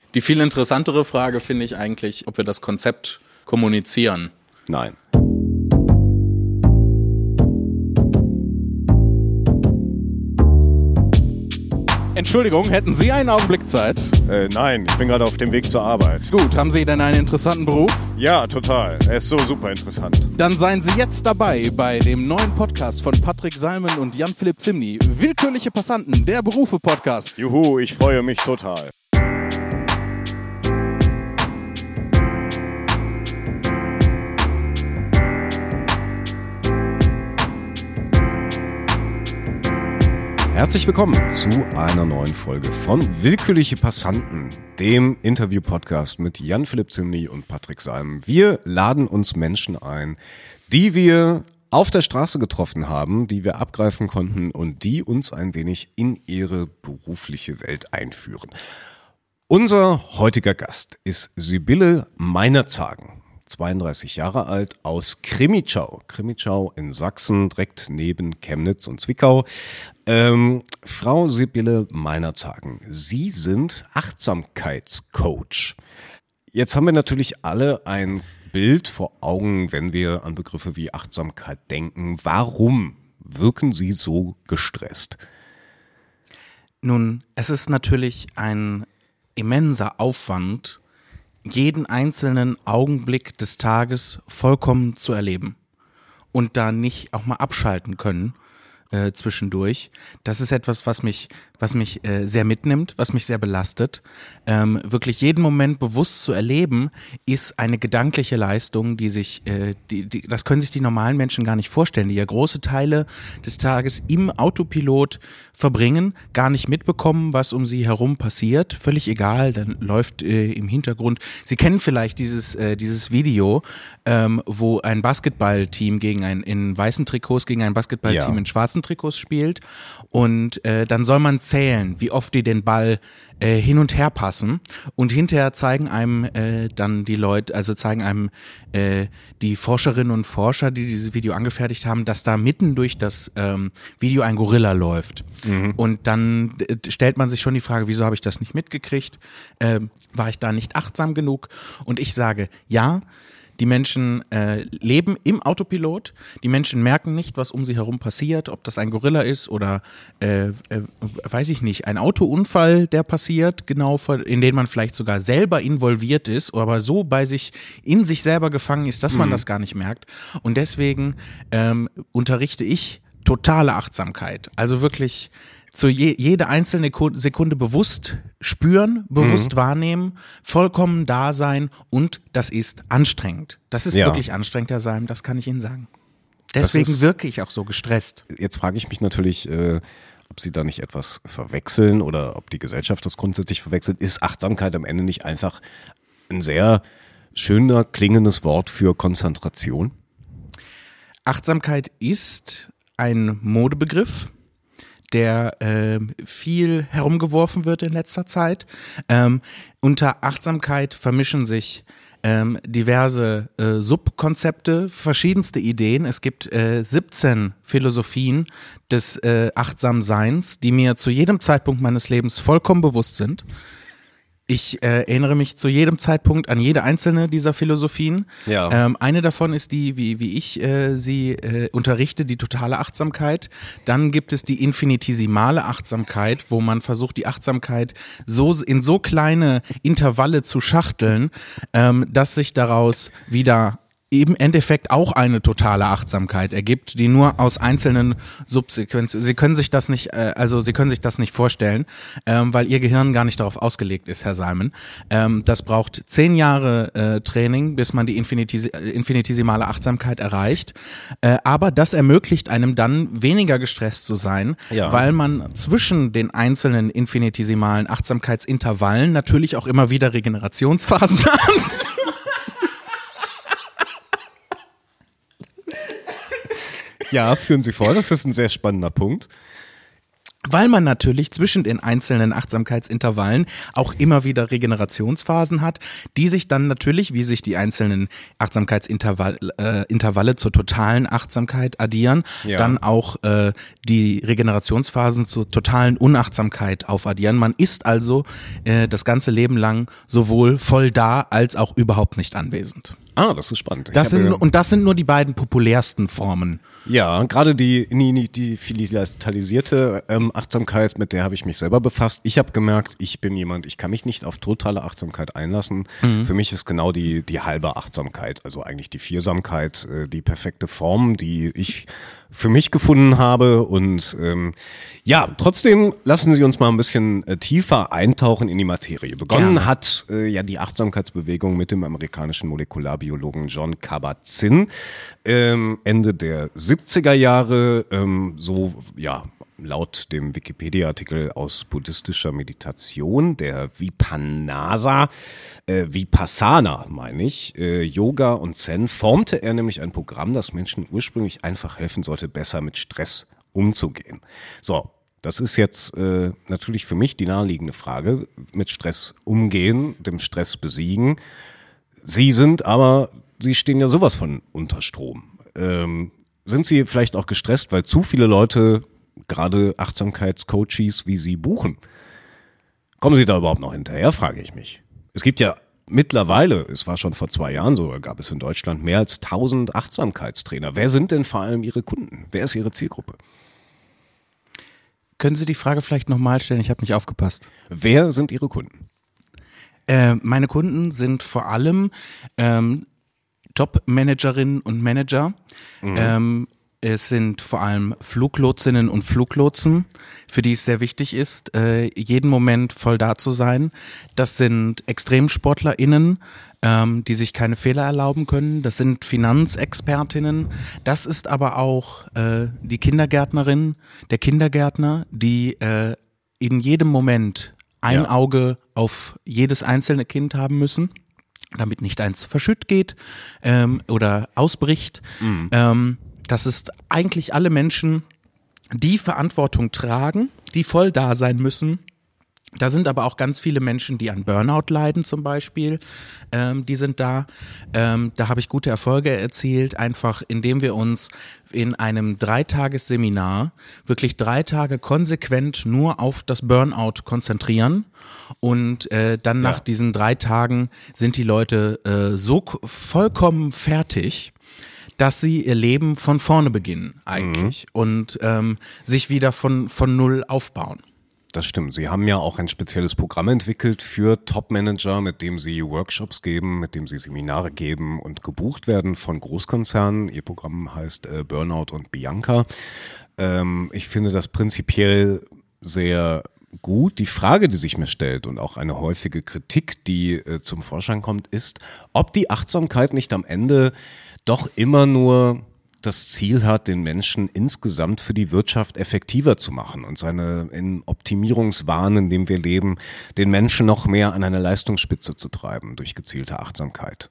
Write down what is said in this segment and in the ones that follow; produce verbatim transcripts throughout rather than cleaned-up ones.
Die viel interessantere Frage finde ich eigentlich, ob wir das Konzept kommunizieren. Nein. Entschuldigung, hätten Sie einen Augenblick Zeit? Äh, nein, ich bin gerade auf dem Weg zur Arbeit. Gut, haben Sie denn einen interessanten Beruf? Ja, total. Er ist so super interessant. Dann seien Sie jetzt dabei bei dem neuen Podcast von Patrick Salmen und Jan-Philipp Zimny. Willkürliche Passanten, der Berufe-Podcast. Juhu, ich freue mich total. Herzlich willkommen zu einer neuen Folge von Willkürliche Passanten, dem Interview-Podcast mit Jan-Philipp Zimny und Patrick Salmen. Wir laden uns Menschen ein, die wir auf der Straße getroffen haben, die wir abgreifen konnten und die uns ein wenig in ihre berufliche Welt einführen. Unser heutiger Gast ist Sibylle Meinerzagen. zweiunddreißig Jahre alt, aus Krimitschau. Krimitschau in Sachsen, direkt neben Chemnitz und Zwickau. Ähm, Frau Sibylle Meinerzagen, Sie sind Achtsamkeitscoach. Jetzt haben wir natürlich alle ein Bild vor Augen, wenn wir an Begriffe wie Achtsamkeit denken. Warum wirken Sie so gestresst? Nun, es ist natürlich ein immenser Aufwand, jeden einzelnen Augenblick des Tages vollkommen zu erleben und da nicht auch mal abschalten können äh, zwischendurch. Das ist etwas, was mich, was mich äh, sehr mitnimmt, was mich sehr belastet. Ähm, wirklich jeden Moment bewusst zu erleben, ist eine gedankliche Leistung, die sich, äh, die, die, das können sich die normalen Menschen gar nicht vorstellen, die ja große Teile des Tages im Autopilot verbringen, gar nicht mitbekommen, was um sie herum passiert, völlig egal, dann läuft äh, im Hintergrund. Sie kennen vielleicht dieses äh, dieses Video, ähm, wo ein Basketballteam gegen ein in weißen Trikots gegen ein Basketballteam Ja. in schwarzen Trikots spielt und äh, dann soll man zählen, wie oft die den Ball äh, hin und her passen und hinterher zeigen einem äh, dann die Leute, also zeigen einem äh, die Forscherinnen und Forscher, die dieses Video angefertigt haben, dass da mitten durch das ähm, Video ein Gorilla läuft. Mhm. Und dann äh, stellt man sich schon die Frage, wieso habe ich das nicht mitgekriegt? Äh, war ich da nicht achtsam genug? Und ich sage, ja, die Menschen äh, leben im Autopilot, die Menschen merken nicht, was um sie herum passiert, ob das ein Gorilla ist oder, äh, äh, weiß ich nicht, ein Autounfall, der passiert, genau, in den man vielleicht sogar selber involviert ist, aber so bei sich, in sich selber gefangen ist, dass man mhm. das gar nicht merkt. Und deswegen ähm, unterrichte ich totale Achtsamkeit, also wirklich zu je, jede einzelne Sekunde bewusst spüren, bewusst mhm. wahrnehmen, vollkommen da sein und das ist anstrengend. Das ist ja. wirklich anstrengend, Herr Salm, das kann ich Ihnen sagen. Deswegen ist, wirke ich auch so gestresst. Jetzt frage ich mich natürlich, äh, ob Sie da nicht etwas verwechseln oder ob die Gesellschaft das grundsätzlich verwechselt. Ist Achtsamkeit am Ende nicht einfach ein sehr schöner, klingendes Wort für Konzentration? Achtsamkeit ist ein Modebegriff, der äh, viel herumgeworfen wird in letzter Zeit. Ähm, unter Achtsamkeit vermischen sich ähm, diverse äh, Subkonzepte, verschiedenste Ideen. Es gibt äh, siebzehn Philosophien des äh, Achtsamseins, die mir zu jedem Zeitpunkt meines Lebens vollkommen bewusst sind. Ich äh, erinnere mich zu jedem Zeitpunkt an jede einzelne dieser Philosophien. Ja. Ähm, eine davon ist die, wie, wie ich äh, sie äh, unterrichte, die totale Achtsamkeit. Dann gibt es die infinitesimale Achtsamkeit, wo man versucht, die Achtsamkeit so in so kleine Intervalle zu schachteln, ähm, dass sich daraus wieder im Endeffekt auch eine totale Achtsamkeit ergibt, die nur aus einzelnen Subsequenzen, Sie können sich das nicht, äh, also Sie können sich das nicht vorstellen, ähm, weil Ihr Gehirn gar nicht darauf ausgelegt ist, Herr Salmen. Ähm, das braucht zehn Jahre äh, Training, bis man die Infinitis- infinitesimale Achtsamkeit erreicht, äh, aber das ermöglicht einem dann weniger gestresst zu sein, ja. weil man zwischen den einzelnen infinitesimalen Achtsamkeitsintervallen natürlich auch immer wieder Regenerationsphasen hat. Ja, führen Sie vor, das ist ein sehr spannender Punkt. weil man natürlich zwischen den einzelnen Achtsamkeitsintervallen auch immer wieder Regenerationsphasen hat, die sich dann natürlich, wie sich die einzelnen Achtsamkeitsintervalle äh, Intervalle zur totalen Achtsamkeit addieren, ja. dann auch äh, die Regenerationsphasen zur totalen Unachtsamkeit aufaddieren. Man ist also äh, das ganze Leben lang sowohl voll da als auch überhaupt nicht anwesend. Ah, das ist spannend. Das sind, und das sind nur die beiden populärsten Formen. Ja, gerade die, die, die filitalisierte ähm, Achtsamkeit, mit der habe ich mich selber befasst. Ich habe gemerkt, ich bin jemand, ich kann mich nicht auf totale Achtsamkeit einlassen. Mhm. Für mich ist genau die, die halbe Achtsamkeit, also eigentlich die Viersamkeit, äh, die perfekte Form, die ich für mich gefunden habe. Und ähm, ja, trotzdem lassen Sie uns mal ein bisschen äh, tiefer eintauchen in die Materie. Begonnen Gerne. hat äh, ja die Achtsamkeitsbewegung mit dem amerikanischen Molekularbiologen Jon Kabat-Zinn ähm, Ende der siebziger Jahre, ähm, so ja laut dem Wikipedia-Artikel aus buddhistischer Meditation, der Vipanasa, äh, Vipassana meine ich, äh, Yoga und Zen, formte er nämlich ein Programm, das Menschen ursprünglich einfach helfen sollte, besser mit Stress umzugehen. So, das ist jetzt äh, natürlich für mich die naheliegende Frage, mit Stress umgehen, dem Stress besiegen. Sie sind aber, Sie stehen ja sowas von unter Strom. Ähm, sind Sie vielleicht auch gestresst, weil zu viele Leute gerade Achtsamkeitscoaches wie Sie buchen? Kommen Sie da überhaupt noch hinterher, frage ich mich. Es gibt ja mittlerweile, es war schon vor zwei Jahren so, gab es in Deutschland mehr als tausend Achtsamkeitstrainer. Wer sind denn vor allem Ihre Kunden? Wer ist Ihre Zielgruppe? Können Sie die Frage vielleicht nochmal stellen? Ich habe nicht aufgepasst. Wer sind Ihre Kunden? Äh, meine Kunden sind vor allem ähm, Top-Managerinnen und Manager. Mhm. Ähm, es sind vor allem Fluglotsinnen und Fluglotsen, für die es sehr wichtig ist, äh, jeden Moment voll da zu sein. Das sind ExtremsportlerInnen, ähm, die sich keine Fehler erlauben können. Das sind Finanzexpertinnen. Das ist aber auch äh, die Kindergärtnerin, der Kindergärtner, die äh, in jedem Moment ein ja. Auge auf jedes einzelne Kind haben müssen, damit nicht eins verschütt geht ähm, oder ausbricht. Mhm. Ähm, das ist eigentlich alle Menschen, die Verantwortung tragen, die voll da sein müssen. Da sind aber auch ganz viele Menschen, die an Burnout leiden zum Beispiel, ähm, die sind da. Ähm, da habe ich gute Erfolge erzielt, einfach indem wir uns in einem Dreitagesseminar wirklich drei Tage konsequent nur auf das Burnout konzentrieren. Und äh, dann nach ja. diesen drei Tagen sind die Leute äh, so k- vollkommen fertig, dass sie ihr Leben von vorne beginnen eigentlich mhm. und ähm, sich wieder von, von null aufbauen. Das stimmt. Sie haben ja auch ein spezielles Programm entwickelt für Top-Manager, mit dem Sie Workshops geben, mit dem Sie Seminare geben und gebucht werden von Großkonzernen. Ihr Programm heißt äh, Burnout und Bianca. Ähm, ich finde das prinzipiell sehr gut. Die Frage, die sich mir stellt und auch eine häufige Kritik, die äh, zum Vorschein kommt, ist, ob die Achtsamkeit nicht am Ende doch immer nur das Ziel hat, den Menschen insgesamt für die Wirtschaft effektiver zu machen und seine in Optimierungswahn, in dem wir leben, den Menschen noch mehr an eine Leistungsspitze zu treiben durch gezielte Achtsamkeit.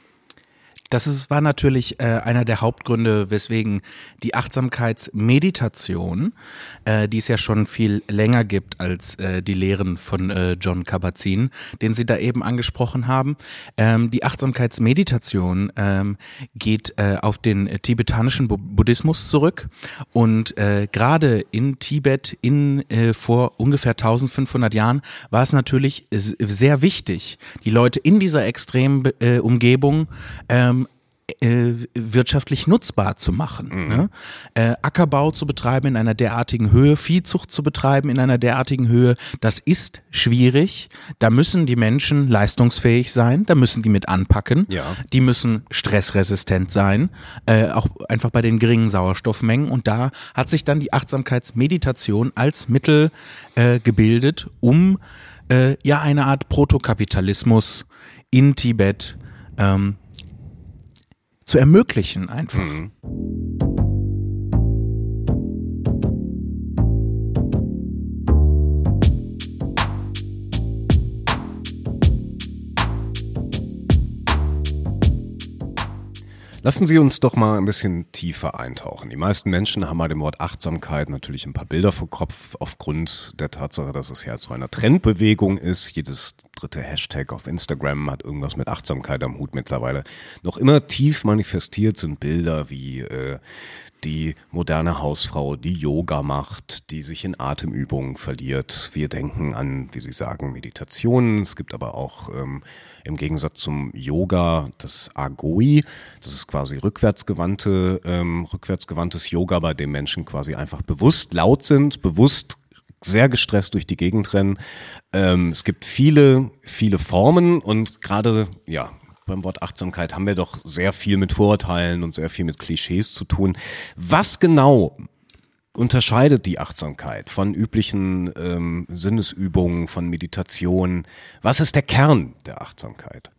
Das ist, war natürlich äh, einer der Hauptgründe, weswegen die Achtsamkeitsmeditation, äh, die es ja schon viel länger gibt als äh, die Lehren von äh, Jon Kabat-Zinn, den Sie da eben angesprochen haben. Ähm, die Achtsamkeitsmeditation ähm, geht äh, auf den äh, tibetanischen Bu- Buddhismus zurück und äh, gerade in Tibet in äh, vor ungefähr eintausendfünfhundert Jahren war es natürlich äh, sehr wichtig, die Leute in dieser extremen äh, Umgebung ähm, Äh, wirtschaftlich nutzbar zu machen. Mhm. Ne? Äh, Ackerbau zu betreiben in einer derartigen Höhe, Viehzucht zu betreiben in einer derartigen Höhe, das ist schwierig. Da müssen die Menschen leistungsfähig sein, da müssen die mit anpacken, ja. die müssen stressresistent sein, äh, auch einfach bei den geringen Sauerstoffmengen. Und da hat sich dann die Achtsamkeitsmeditation als Mittel äh, gebildet, um äh, ja eine Art Protokapitalismus in Tibet ähm, zu ermöglichen einfach. Mhm. Lassen Sie uns doch mal ein bisschen tiefer eintauchen. Die meisten Menschen haben bei dem Wort Achtsamkeit natürlich ein paar Bilder vor Kopf, aufgrund der Tatsache, dass es ja zu einer Trendbewegung ist. Jedes dritte Hashtag auf Instagram hat irgendwas mit Achtsamkeit am Hut mittlerweile. Noch immer tief manifestiert sind Bilder wie äh, die moderne Hausfrau, die Yoga macht, die sich in Atemübungen verliert. Wir denken an, wie Sie sagen, Meditationen. Es gibt aber auch ähm, im Gegensatz zum Yoga das Agoi. Das ist quasi rückwärtsgewandte, ähm, rückwärtsgewandtes Yoga, bei dem Menschen quasi einfach bewusst laut sind, bewusst sehr gestresst durch die Gegend rennen. Ähm, es gibt viele, viele Formen und gerade, ja, beim Wort Achtsamkeit haben wir doch sehr viel mit Vorurteilen und sehr viel mit Klischees zu tun. Was genau unterscheidet die Achtsamkeit von üblichen ähm, Sinnesübungen, von Meditation? Was ist der Kern der Achtsamkeit?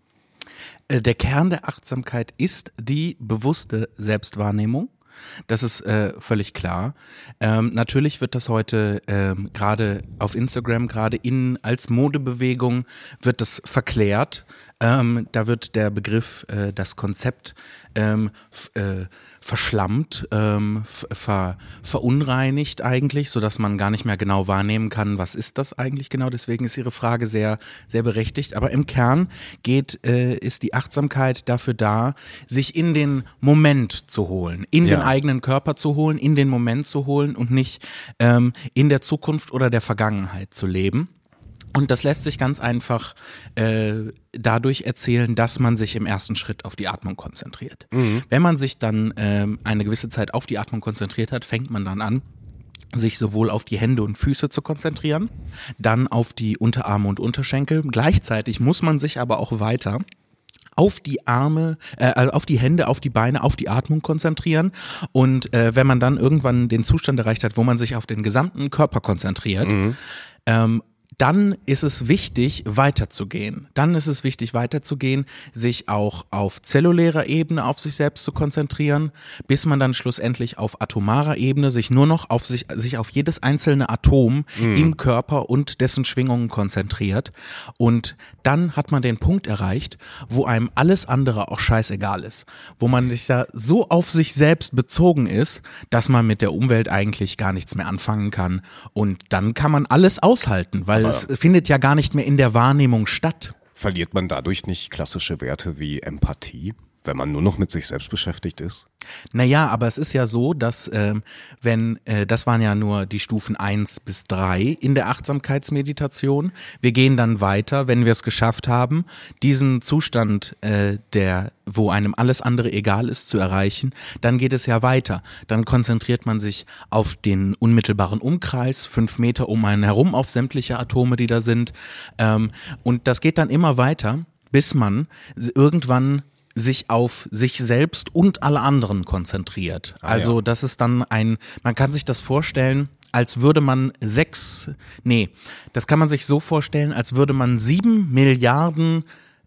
Der Kern der Achtsamkeit ist die bewusste Selbstwahrnehmung. Das ist äh, völlig klar. Ähm, natürlich wird das heute ähm, gerade auf Instagram, gerade in als Modebewegung wird das verklärt. Ähm, da wird der Begriff, äh, das Konzept ähm, f- äh, verschlammt, ähm, ver- verunreinigt eigentlich, sodass man gar nicht mehr genau wahrnehmen kann, was ist das eigentlich genau. Deswegen ist Ihre Frage sehr, sehr berechtigt. Aber im Kern geht, äh, ist die Achtsamkeit dafür da, sich in den Moment zu holen, in Ja. den eigenen Körper zu holen, in den Moment zu holen und nicht ähm, in der Zukunft oder der Vergangenheit zu leben. Und das lässt sich ganz einfach äh, dadurch erzählen, dass man sich im ersten Schritt auf die Atmung konzentriert. Mhm. Wenn man sich dann ähm, eine gewisse Zeit auf die Atmung konzentriert hat, fängt man dann an, sich sowohl auf die Hände und Füße zu konzentrieren, dann auf die Unterarme und Unterschenkel. Gleichzeitig muss man sich aber auch weiter auf die Arme, äh, also auf die Hände, auf die Beine, auf die Atmung konzentrieren. Und äh, wenn man dann irgendwann den Zustand erreicht hat, wo man sich auf den gesamten Körper konzentriert, mhm. ähm, dann ist es wichtig, weiterzugehen. Dann ist es wichtig, weiterzugehen, sich auch auf zellulärer Ebene auf sich selbst zu konzentrieren, bis man dann schlussendlich auf atomarer Ebene sich nur noch auf sich, sich auf jedes einzelne Atom mhm. im Körper und dessen Schwingungen konzentriert. Und dann hat man den Punkt erreicht, wo einem alles andere auch scheißegal ist. Wo man sich ja so auf sich selbst bezogen ist, dass man mit der Umwelt eigentlich gar nichts mehr anfangen kann. Und dann kann man alles aushalten, weil es findet ja gar nicht mehr in der Wahrnehmung statt. Verliert man dadurch nicht klassische Werte wie Empathie, wenn man nur noch mit sich selbst beschäftigt ist? Naja, aber es ist ja so, dass ähm, wenn, äh, das waren ja nur die Stufen eins bis drei in der Achtsamkeitsmeditation. Wir gehen dann weiter, wenn wir es geschafft haben, diesen Zustand, äh, der, wo einem alles andere egal ist, zu erreichen, dann geht es ja weiter. Dann konzentriert man sich auf den unmittelbaren Umkreis, fünf Meter um einen herum, auf sämtliche Atome, die da sind. Ähm, und das geht dann immer weiter, bis man irgendwann sich auf sich selbst und alle anderen konzentriert. Ah, also ja. das ist dann ein, man kann sich das vorstellen, als würde man sechs, nee, das kann man sich so vorstellen, als würde man sieben Milliarden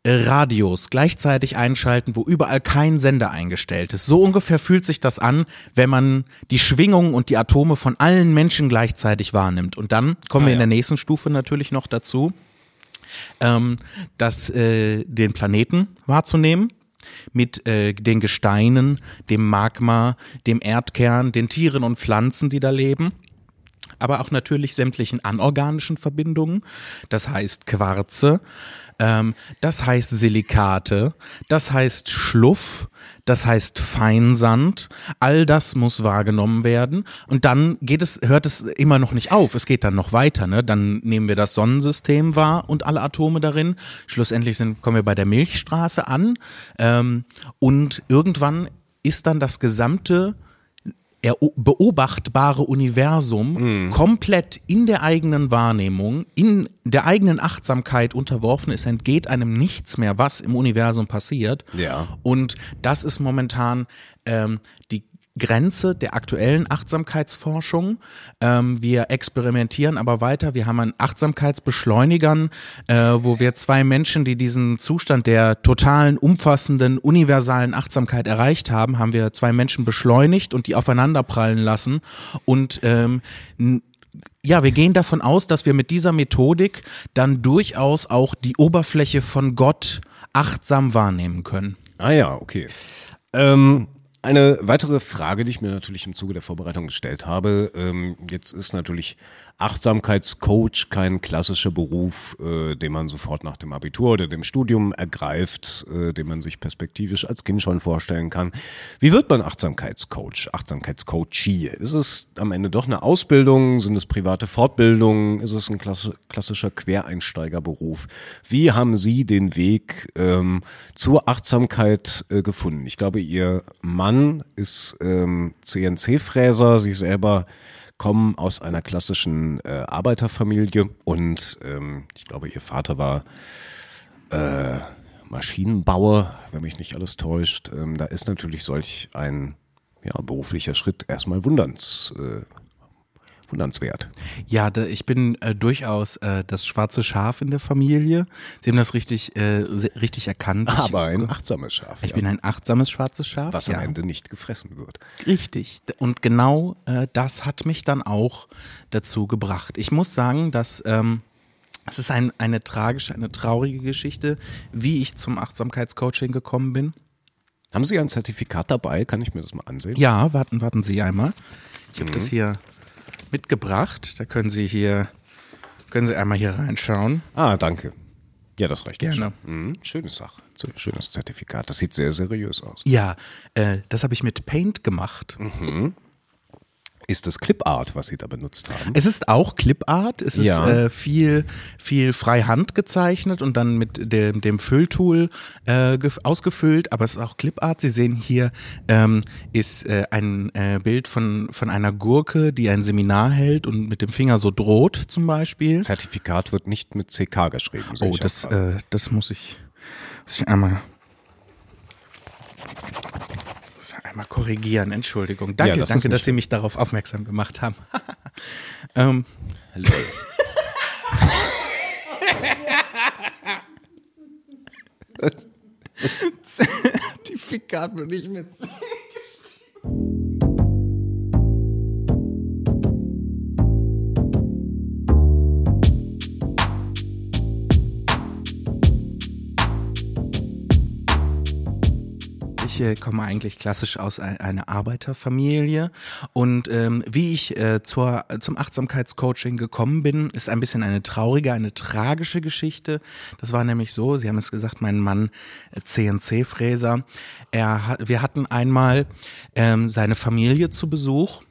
Radios gleichzeitig einschalten, wo überall kein Sender eingestellt ist. So ungefähr fühlt sich das an, wenn man die Schwingungen und die Atome von allen Menschen gleichzeitig wahrnimmt. Und dann kommen ah, wir in ja. der nächsten Stufe natürlich noch dazu, ähm, dass äh, den Planeten wahrzunehmen, mit äh, den Gesteinen, dem Magma, dem Erdkern, den Tieren und Pflanzen, die da leben, aber auch natürlich sämtlichen anorganischen Verbindungen, das heißt Quarze, ähm, das heißt Silikate, das heißt Schluff, das heißt Feinsand, all das muss wahrgenommen werden und dann geht es, hört es immer noch nicht auf, es geht dann noch weiter, ne? Dann nehmen wir das Sonnensystem wahr und alle Atome darin, schlussendlich sind, kommen wir bei der Milchstraße an ähm, und irgendwann ist dann das gesamte beobachtbare Universum mm. komplett in der eigenen Wahrnehmung, in der eigenen Achtsamkeit unterworfen. Es entgeht einem nichts mehr, was im Universum passiert. Ja. Und das ist momentan ähm, die Grenze der aktuellen Achtsamkeitsforschung. Ähm, wir experimentieren aber weiter. Wir haben einen Achtsamkeitsbeschleunigern, äh, wo wir zwei Menschen, die diesen Zustand der totalen, umfassenden, universalen Achtsamkeit erreicht haben, haben wir zwei Menschen beschleunigt und die aufeinanderprallen lassen. Und ähm, ja, wir gehen davon aus, dass wir mit dieser Methodik dann durchaus auch die Oberfläche von Gott achtsam wahrnehmen können. Ah ja, okay. Ähm, eine weitere Frage, die ich mir natürlich im Zuge der Vorbereitung gestellt habe, ähm, jetzt ist natürlich Achtsamkeitscoach kein klassischer Beruf, äh, den man sofort nach dem Abitur oder dem Studium ergreift, äh, den man sich perspektivisch als Kind schon vorstellen kann. Wie wird man Achtsamkeitscoach, Achtsamkeitscoachee? Ist es am Ende doch eine Ausbildung? Sind es private Fortbildungen? Ist es ein klass- klassischer Quereinsteigerberuf? Wie haben Sie den Weg ähm, zur Achtsamkeit äh, gefunden? Ich glaube, Ihr Mann ist ähm, C N C-Fräser, Sie selber kommen aus einer klassischen äh, Arbeiterfamilie und ähm, ich glaube, ihr Vater war äh, Maschinenbauer, wenn mich nicht alles täuscht. Ähm, da ist natürlich solch ein ja, beruflicher Schritt erstmal wunderns, äh, wundernswert. Ja, da, ich bin äh, durchaus äh, das schwarze Schaf in der Familie. Sie haben das richtig, äh, richtig erkannt. Aber ich, ein achtsames Schaf. Ich ja. bin ein achtsames schwarzes Schaf. Was ja. am Ende nicht gefressen wird. Richtig. Und genau äh, das hat mich dann auch dazu gebracht. Ich muss sagen, dass ähm, es ist ein, eine tragische, eine traurige Geschichte, wie ich zum Achtsamkeitscoaching gekommen bin. Haben Sie ein Zertifikat dabei? Kann ich mir das mal ansehen? Ja, warten, warten Sie einmal. Ich habe Mhm. das hier mitgebracht. Da können Sie hier, können Sie einmal hier reinschauen. Ah, danke. Ja, das reicht. Gerne. Mhm. Schöne Sache. Schönes Zertifikat. Das sieht sehr seriös aus. Ja, äh, das habe ich mit Paint gemacht. Mhm. Ist das Clipart, was Sie da benutzt haben? Es ist auch Clipart, es ist Ja. äh, viel, viel freihand gezeichnet und dann mit dem, dem Fülltool äh, gef- ausgefüllt, aber es ist auch Clipart. Sie sehen hier ähm, ist äh, ein äh, Bild von, von einer Gurke, die ein Seminar hält und mit dem Finger so droht zum Beispiel. Zertifikat wird nicht mit C K geschrieben. sehe Oh, ich das, auch gerade. äh, das muss ich, muss ich einmal, muss ich einmal korrigieren. Entschuldigung. Danke, Ja, das ist danke, nicht dass Sie mich darauf aufmerksam gemacht haben. ähm, Zertifikat wird nicht mit C geschrieben. Ich äh, komme eigentlich klassisch aus ein, einer Arbeiterfamilie und ähm, wie ich äh, zur, zum Achtsamkeitscoaching gekommen bin, ist ein bisschen eine traurige, eine tragische Geschichte. Das war nämlich so, Sie haben es gesagt, mein Mann äh, C N C-Fräser, er hat, wir hatten einmal ähm, seine Familie zu Besuch.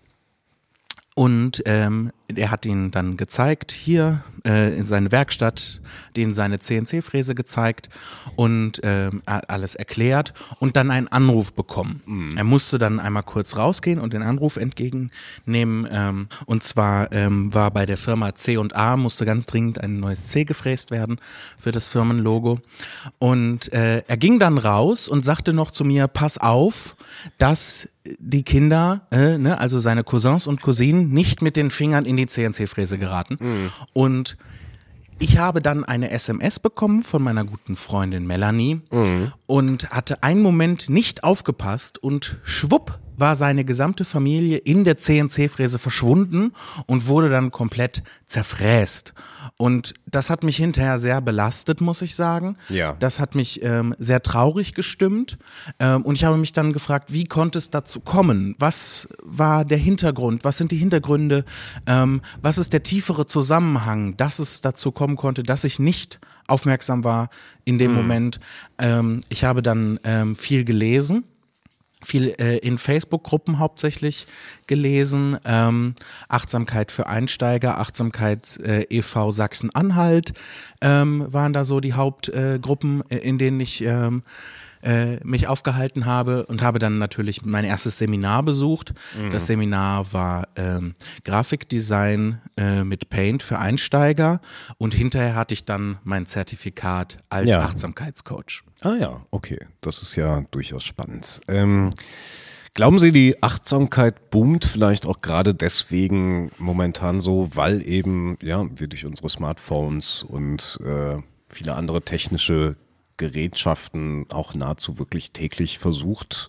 Und ähm, er hat ihn dann gezeigt, hier äh, in seine Werkstatt, denen seine C N C-Fräse gezeigt und ähm, er hat alles erklärt und dann einen Anruf bekommen. Mhm. Er musste dann einmal kurz rausgehen und den Anruf entgegennehmen. Ähm, und zwar ähm, war bei der Firma C und A, musste ganz dringend ein neues C gefräst werden für das Firmenlogo. Und äh, er ging dann raus und sagte noch zu mir, pass auf, dass die Kinder, äh, ne, also seine Cousins und Cousinen, nicht mit den Fingern in die C N C-Fräse geraten. Mhm. Und ich habe dann eine S M S bekommen von meiner guten Freundin Melanie mhm. und hatte einen Moment nicht aufgepasst und schwupp war seine gesamte Familie in der C N C-Fräse verschwunden und wurde dann komplett zerfräst. Und das hat mich hinterher sehr belastet, muss ich sagen. Ja. Das hat mich ähm, sehr traurig gestimmt. Ähm, und ich habe mich dann gefragt, wie konnte es dazu kommen? Was war der Hintergrund? Was sind die Hintergründe? Ähm, was ist der tiefere Zusammenhang, dass es dazu kommen konnte, dass ich nicht aufmerksam war in dem mhm. Moment? Ähm, ich habe dann ähm, viel gelesen. Viel äh, in Facebook-Gruppen hauptsächlich gelesen, ähm, Achtsamkeit für Einsteiger, Achtsamkeit äh, e V Sachsen-Anhalt ähm, waren da so die Hauptgruppen, äh, in denen ich ähm, äh, mich aufgehalten habe und habe dann natürlich mein erstes Seminar besucht. Mhm. Das Seminar war ähm, Grafikdesign äh, mit Paint für Einsteiger und hinterher hatte ich dann mein Zertifikat als ja. Achtsamkeitscoach. Ah ja, okay, das ist ja durchaus spannend. Ähm, glauben Sie, die Achtsamkeit boomt vielleicht auch gerade deswegen momentan so, weil eben ja wir durch unsere Smartphones und äh, viele andere technische Gerätschaften auch nahezu wirklich täglich versucht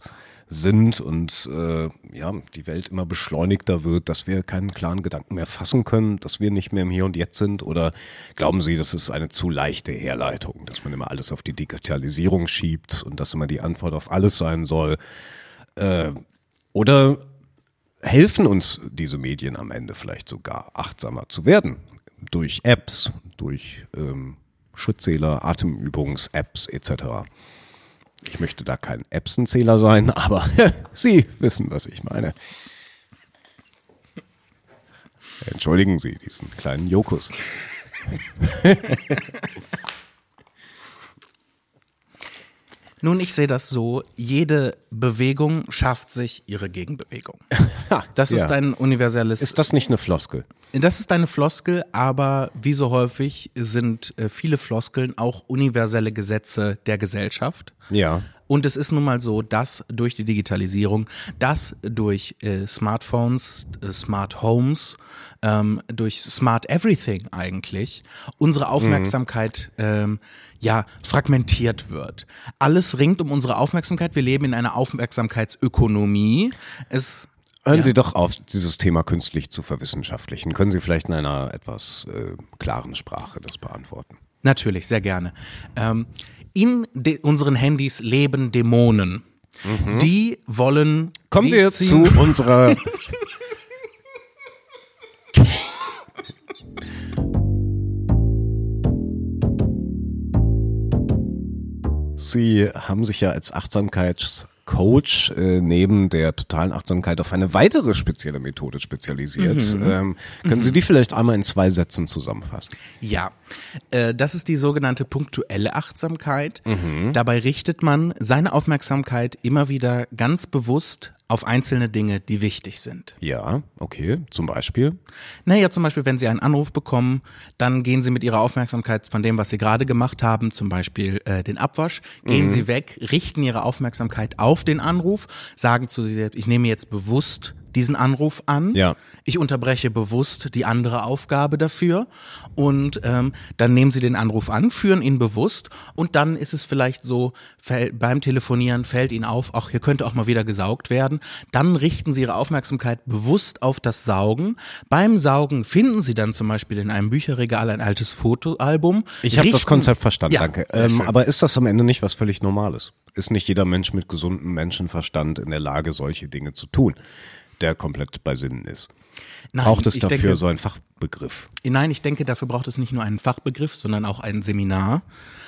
sind und äh, ja, die Welt immer beschleunigter wird, dass wir keinen klaren Gedanken mehr fassen können, dass wir nicht mehr im Hier und Jetzt sind? Oder glauben Sie, das ist eine zu leichte Herleitung, dass man immer alles auf die Digitalisierung schiebt und dass immer die Antwort auf alles sein soll? Äh, oder helfen uns diese Medien am Ende vielleicht sogar achtsamer zu werden? Durch Apps, durch ähm, Schrittzähler, Atemübungs-Apps et cetera. Ich möchte da kein Epson-Zähler sein, aber Sie wissen, was ich meine. Entschuldigen Sie diesen kleinen Jokus. Nun, ich sehe das so, jede Bewegung schafft sich ihre Gegenbewegung. Das ist ja. ein universelles... Ist das nicht eine Floskel? Das ist eine Floskel, aber wie so häufig sind äh, viele Floskeln auch universelle Gesetze der Gesellschaft. Ja. Und es ist nun mal so, dass durch die Digitalisierung, dass durch äh, Smartphones, äh, Smart Homes, ähm, durch Smart Everything eigentlich unsere Aufmerksamkeit mhm. ähm, ja fragmentiert wird. Alles ringt um unsere Aufmerksamkeit. Wir leben in einer Aufmerksamkeitsökonomie. Es Hören ja. Sie doch auf, dieses Thema künstlich zu verwissenschaftlichen. Können Sie vielleicht in einer etwas äh, klaren Sprache das beantworten? Natürlich, sehr gerne. Ähm, in de- unseren Handys leben Dämonen. Mhm. Die wollen... Kommen die wir ziehen- zu unserer... Sie haben sich ja als Achtsamkeitscoach äh, neben der totalen Achtsamkeit auf eine weitere spezielle Methode spezialisiert. Mhm. Ähm, können mhm. Sie die vielleicht einmal in zwei Sätzen zusammenfassen? Ja, äh, das ist die sogenannte punktuelle Achtsamkeit. Mhm. Dabei richtet man seine Aufmerksamkeit immer wieder ganz bewusst auf einzelne Dinge, die wichtig sind. Ja, okay, zum Beispiel? Naja, zum Beispiel, wenn Sie einen Anruf bekommen, dann gehen Sie mit Ihrer Aufmerksamkeit von dem, was Sie gerade gemacht haben, zum Beispiel äh, den Abwasch, gehen mhm. Sie weg, richten Ihre Aufmerksamkeit auf den Anruf, sagen zu sich selbst, ich nehme jetzt bewusst diesen Anruf an. Ja. Ich unterbreche bewusst die andere Aufgabe dafür und ähm, dann nehmen Sie den Anruf an, führen ihn bewusst und dann ist es vielleicht so, fäll, beim Telefonieren fällt Ihnen auf, ach, hier könnte auch mal wieder gesaugt werden. Dann richten Sie Ihre Aufmerksamkeit bewusst auf das Saugen. Beim Saugen finden Sie dann zum Beispiel in einem Bücherregal ein altes Fotoalbum. Ich habe das Konzept verstanden, ja, danke. Ähm, aber ist das am Ende nicht was völlig Normales? Ist nicht jeder Mensch mit gesundem Menschenverstand in der Lage, solche Dinge zu tun, der komplett bei Sinnen ist? Nein, braucht es ich dafür denke, so einen Fachbegriff? Nein, ich denke, dafür braucht es nicht nur einen Fachbegriff, sondern auch ein Seminar,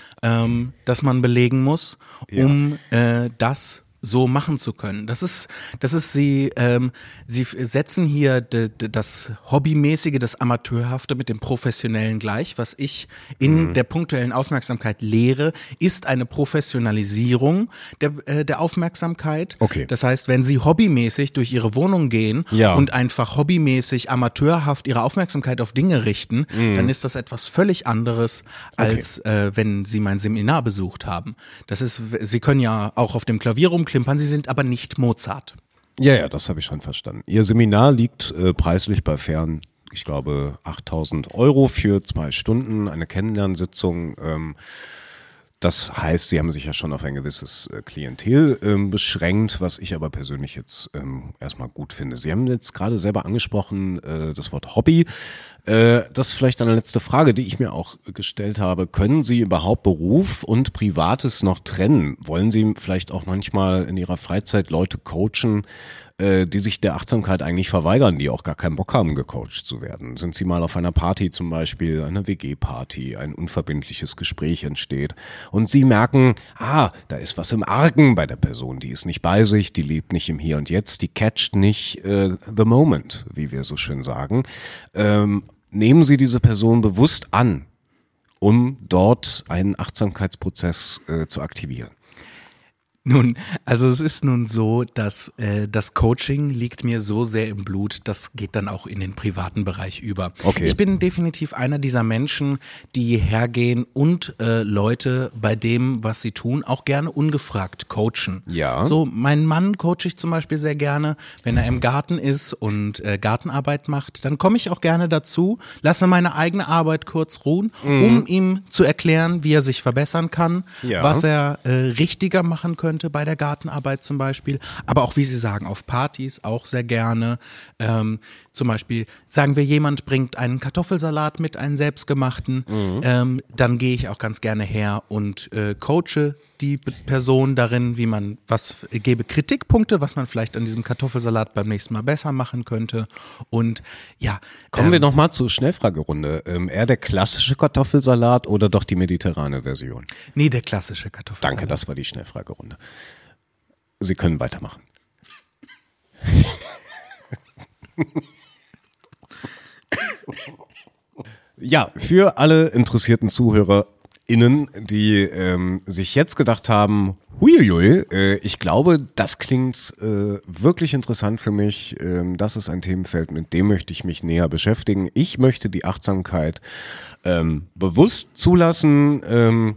ähm, das man belegen muss, Ja. um äh, das so machen zu können. Das ist, das ist sie, ähm, sie setzen hier de, de, das Hobbymäßige, das Amateurhafte mit dem Professionellen gleich. Was ich in mhm. der punktuellen Aufmerksamkeit lehre, ist eine Professionalisierung der, äh, der Aufmerksamkeit. Okay. Das heißt, wenn Sie hobbymäßig durch Ihre Wohnung gehen ja. und einfach hobbymäßig, amateurhaft Ihre Aufmerksamkeit auf Dinge richten, mhm. dann ist das etwas völlig anderes, als okay. äh, wenn Sie mein Seminar besucht haben. Das ist, Sie können ja auch auf dem Klavier rumklimpern, Sie sind aber nicht Mozart. Ja, ja, das habe ich schon verstanden. Ihr Seminar liegt äh, preislich bei fairen, ich glaube, achttausend Euro für zwei Stunden, eine Kennenlernsitzung. Ähm, das heißt, Sie haben sich ja schon auf ein gewisses äh, Klientel ähm, beschränkt, was ich aber persönlich jetzt ähm, erstmal gut finde. Sie haben jetzt gerade selber angesprochen, äh, das Wort Hobby. Äh, das ist vielleicht eine letzte Frage, die ich mir auch gestellt habe. Können Sie überhaupt Beruf und Privates noch trennen? Wollen Sie vielleicht auch manchmal in Ihrer Freizeit Leute coachen, äh, die sich der Achtsamkeit eigentlich verweigern, die auch gar keinen Bock haben, gecoacht zu werden? Sind Sie mal auf einer Party zum Beispiel, einer W G-Party, ein unverbindliches Gespräch entsteht und Sie merken, ah, da ist was im Argen bei der Person, die ist nicht bei sich, die lebt nicht im Hier und Jetzt, die catcht nicht äh, the moment, wie wir so schön sagen. Ähm, Nehmen Sie diese Person bewusst an, um dort einen Achtsamkeitsprozess äh, zu aktivieren. Nun, also es ist nun so, dass äh, das Coaching liegt mir so sehr im Blut, das geht dann auch in den privaten Bereich über. Okay. Ich bin definitiv einer dieser Menschen, die hergehen und äh, Leute bei dem, was sie tun, auch gerne ungefragt coachen. Ja. So, meinen Mann coache ich zum Beispiel sehr gerne, wenn er im Garten ist und äh, Gartenarbeit macht, dann komme ich auch gerne dazu, lasse meine eigene Arbeit kurz ruhen, mhm. um ihm zu erklären, wie er sich verbessern kann, ja. was er äh, richtiger machen könnte. könnte, bei der Gartenarbeit zum Beispiel, aber auch, wie Sie sagen, auf Partys auch sehr gerne. Ähm, zum Beispiel, sagen wir, jemand bringt einen Kartoffelsalat mit, einen selbstgemachten, mhm. ähm, dann gehe ich auch ganz gerne her und äh, coache die Person darin, wie man was, gebe Kritikpunkte, was man vielleicht an diesem Kartoffelsalat beim nächsten Mal besser machen könnte. Und ja. Kommen ähm, wir nochmal zur Schnellfragerunde. Ähm, eher der klassische Kartoffelsalat oder doch die mediterrane Version? Nee, der klassische Kartoffelsalat. Danke, das war die Schnellfragerunde. Sie können weitermachen. Ja, für alle interessierten ZuhörerInnen, die ähm, sich jetzt gedacht haben, huiuiui, äh, ich glaube, das klingt äh, wirklich interessant für mich. Ähm, das ist ein Themenfeld, mit dem möchte ich mich näher beschäftigen. Ich möchte die Achtsamkeit ähm, bewusst zulassen. Ähm,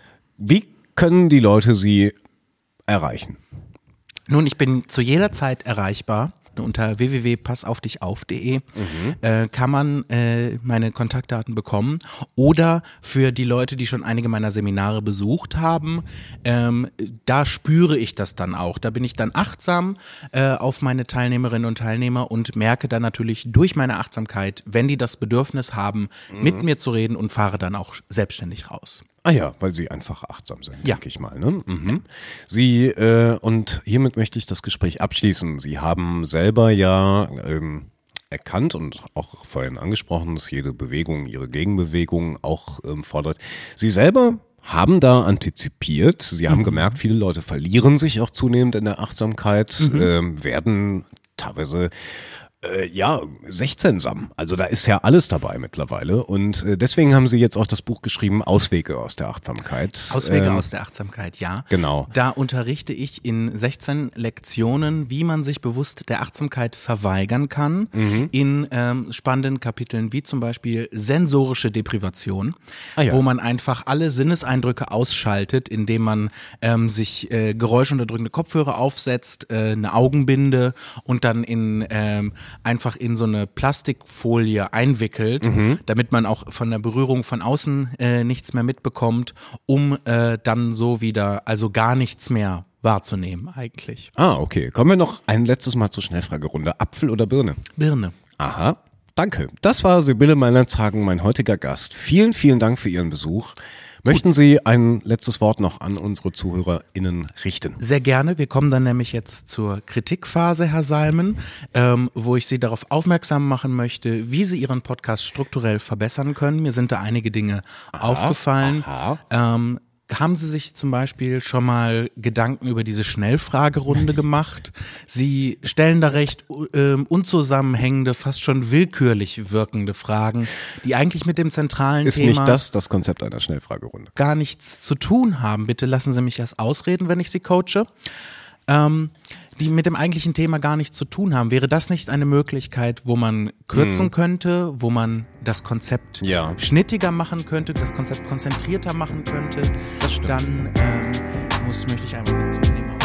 wie können die Leute sie erreichen? Nun, ich bin zu jeder Zeit erreichbar. Unter w w w punkt pass auf dich auf punkt de mhm. äh, kann man äh, meine Kontaktdaten bekommen. Oder für die Leute, die schon einige meiner Seminare besucht haben, ähm, da spüre ich das dann auch. Da bin ich dann achtsam äh, auf meine Teilnehmerinnen und Teilnehmer und merke dann natürlich durch meine Achtsamkeit, wenn die das Bedürfnis haben, mhm. mit mir zu reden, und fahre dann auch selbstständig raus. Ah ja, weil Sie einfach achtsam sind, ja. denke ich mal. Ne? Mhm. Ja. Sie, äh, und hiermit möchte ich das Gespräch abschließen. Sie haben selber ja ähm, erkannt und auch vorhin angesprochen, dass jede Bewegung ihre Gegenbewegung auch ähm, fordert. Sie selber haben da antizipiert. Sie haben mhm. gemerkt, viele Leute verlieren sich auch zunehmend in der Achtsamkeit, mhm. ähm, werden teilweise Äh, ja, sechzehnsam. Also da ist ja alles dabei mittlerweile. Und äh, deswegen haben Sie jetzt auch das Buch geschrieben, Auswege aus der Achtsamkeit. Auswege ähm, aus der Achtsamkeit, ja. Genau. Da unterrichte ich in sechzehn Lektionen, wie man sich bewusst der Achtsamkeit verweigern kann, mhm. in ähm, spannenden Kapiteln wie zum Beispiel sensorische Deprivation, ah, ja. wo man einfach alle Sinneseindrücke ausschaltet, indem man ähm, sich äh, geräuschunterdrückende Kopfhörer aufsetzt, äh, eine Augenbinde und dann in ähm, einfach in so eine Plastikfolie einwickelt, mhm. damit man auch von der Berührung von außen äh, nichts mehr mitbekommt, um äh, dann so wieder, also gar nichts mehr wahrzunehmen eigentlich. Ah, okay. Kommen wir noch ein letztes Mal zur Schnellfragerunde. Apfel oder Birne? Birne. Aha, danke. Das war Sibylle Meinertz-Hagen, mein heutiger Gast. Vielen, vielen Dank für Ihren Besuch. Möchten Sie ein letztes Wort noch an unsere ZuhörerInnen richten? Sehr gerne. Wir kommen dann nämlich jetzt zur Kritikphase, Herr Salmen, ähm, wo ich Sie darauf aufmerksam machen möchte, wie Sie Ihren Podcast strukturell verbessern können. Mir sind da einige Dinge aha, aufgefallen. Aha. Ähm, Haben Sie sich zum Beispiel schon mal Gedanken über diese Schnellfragerunde gemacht? Sie stellen da recht äh, unzusammenhängende, fast schon willkürlich wirkende Fragen, die eigentlich mit dem zentralen Ist Thema nicht das das Konzept einer Schnellfragerunde? Gar nichts zu tun haben. Bitte lassen Sie mich erst ausreden, wenn ich Sie coache. Ähm, die mit dem eigentlichen Thema gar nichts zu tun haben. Wäre das nicht eine Möglichkeit, wo man kürzen mhm. könnte, wo man das Konzept ja. schnittiger machen könnte, das Konzept konzentrierter machen könnte? Das stimmt. Dann ähm, muss, möchte ich einmal mit zunehmen.